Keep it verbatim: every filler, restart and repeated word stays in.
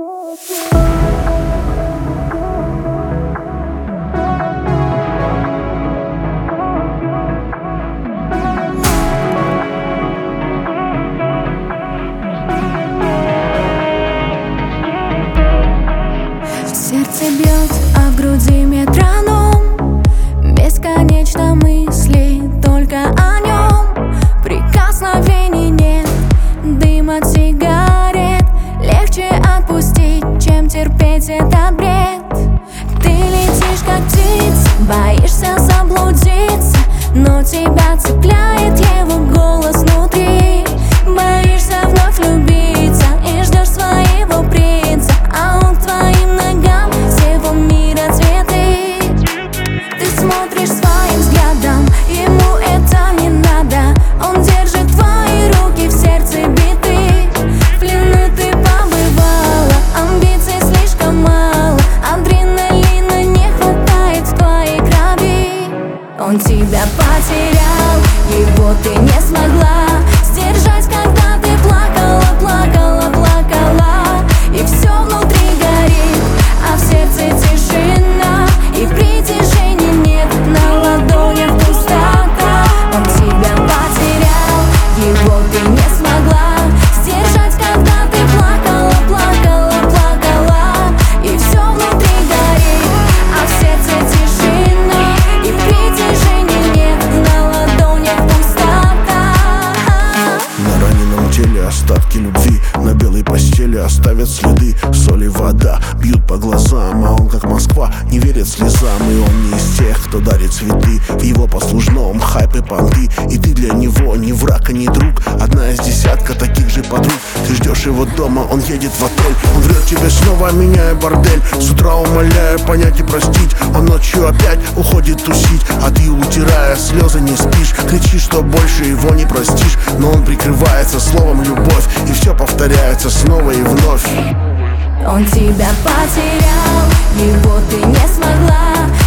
Сердце бьет, а в груди метроном. Бесконечно мысли только о нем. Прикосновений нет, дым от сигарет. Легче отпустить, чем терпеть этот бред. Ты летишь как птица, боишься заблудиться, но тебя цепляет его голос внутри. Боишься вновь влюбиться и ждешь своего принца, а он к твоим ногам всего мира цветы. Ты смотришь своим взглядом, ему это не надо. Он держит твои руки в сердце биты. В плену ты побывала, амбиций слишком мало, адреналина не хватает в твоей крови. Он тебя потерял, его ты не смогла сдержать, когда ты плакала, плакала, плакала. И все внутри горит, а в сердце тишина, и притяжения нет, на ладонях пустота. Он тебя потерял, его ты не смогла сдержать, когда ты плакала, плакала, плакала. И все внутри горит, а в сердце тишина, и притяжения нет, на ладонях пустота. На раненом теле остатки любви, на белой постели оставят следы. Соль и вода бьют по глазам, а он, как Москва, не верит слезам. И он не из тех, кто дарит цветы в его послужном хайп и понты. И ты для него ни враг, и ни друг, одна из десятка таких же подруг. Ты ждешь его дома, он едет в отель. Он врет тебе снова, меняя бордель. С утра умоляя понять и простить, он ночью опять уходит тусить. А ты, утирая слезы, не спишь, кричишь, что больше его не простишь. Но он прикрывается словом любовь, и все повторяется снова и вновь. Он тебя потерял, его ты не смогла